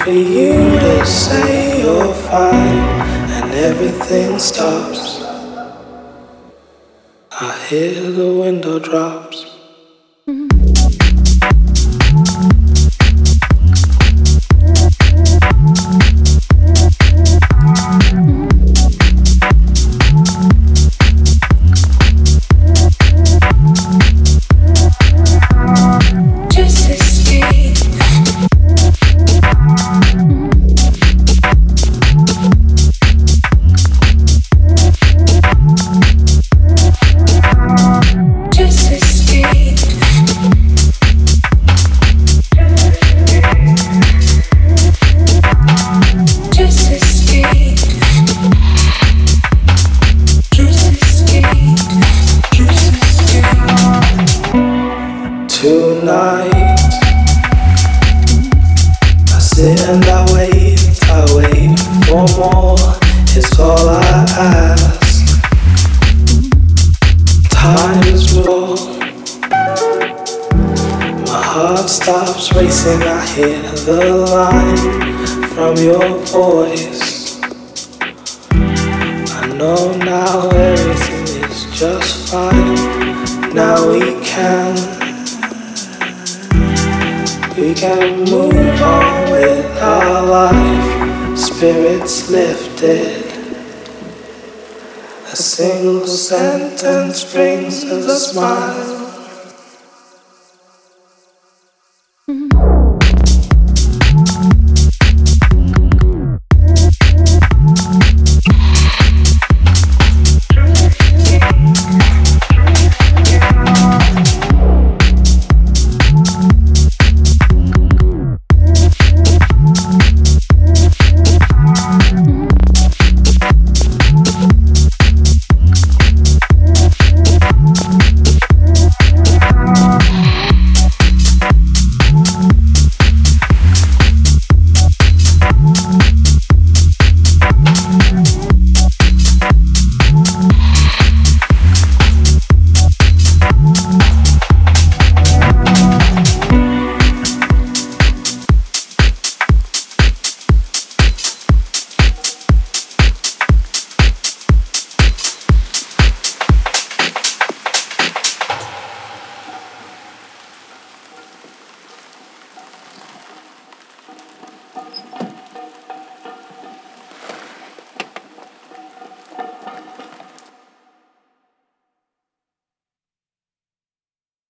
for you to say you're fine and everything stops. I hear the window drops. Tonight, I sit and I wait for more, it's all I ask. Time is raw, my heart stops racing, I hear the line from your voice. I know now everything is just fine, now we can move on with our life, spirits lifted. A single sentence brings us a smile.